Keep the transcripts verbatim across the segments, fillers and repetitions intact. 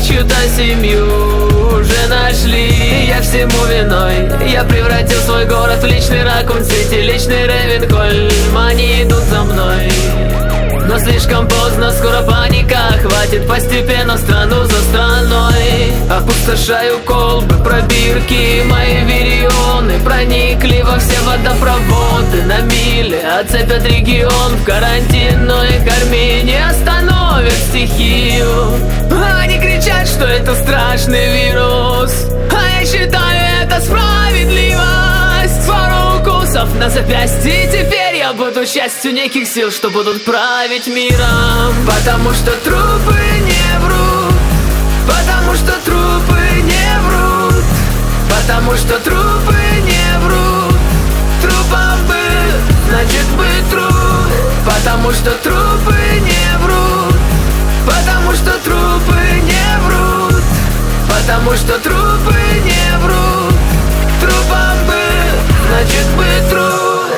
чью-то семью уже нашли. Я всему виной, я превратил свой город в личный Ракун-Сити, личный Рейвенхольм. Они идут за мной, но слишком поздно, скоро паника охватит постепенно страну за страной. Опустошаю колбы, пробирки, мои вирионы проникли во все водопроводы на мили, оцепят регион в карантин, но их армии не остановят стихию. Они кричат, что это страшный вирус, а я считаю, это справедливость. Пару укусов на запястье, и теперь я буду частью неких сил, что будут править миром. Потому что трупы не врут, потому что трупы не врут, потому что трупы не врут. Трупом быть, значит быть труп. Потому что трупы не врут, потому что трупы не врут, потому что трупы не врут. Трупом быть, значит быть труп.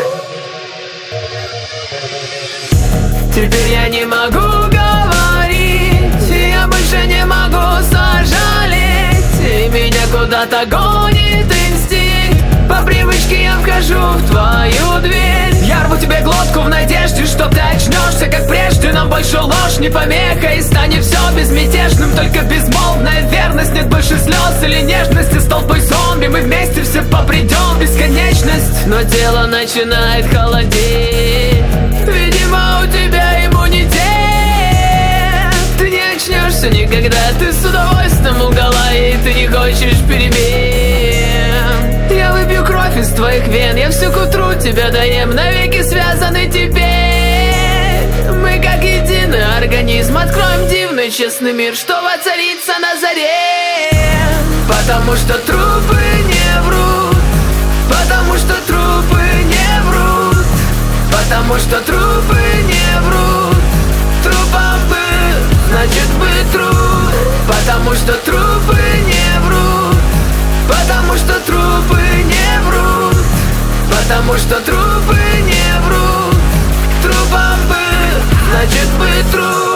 Теперь я не могу говорить, я больше не могу сожалеть, и меня куда-то гонит инстинкт. По привычке я вхожу в твою дверь. Я рву тебе глотку в надежде, что ты очнешься, как прежде. Нам больше ложь не помеха, и станет все безмятежным. Только безмолвная верность, нет больше слез или нежности. С толпой зомби мы вместе все попридем в бесконечность. Но тело начинает холодеть, видимо, у тебя иммунитет. Ты не очнешься никогда, ты с удовольствием лгала, и ты не хочешь перемен. Я выпью кровь из твоих вен, я всю к утру тебя доем, навеки связаны теперь. Мы как единый организм откроем дивный честный мир, что воцарится на заре. Потому что трупы не врут, потому что трупы не врут, потому что трупы не врут. Трупом быть, значит быть труп. Потому что трупы не врут, потому что трупы не врут, потому что трупы не врут. Трупом быть, значит быть труп.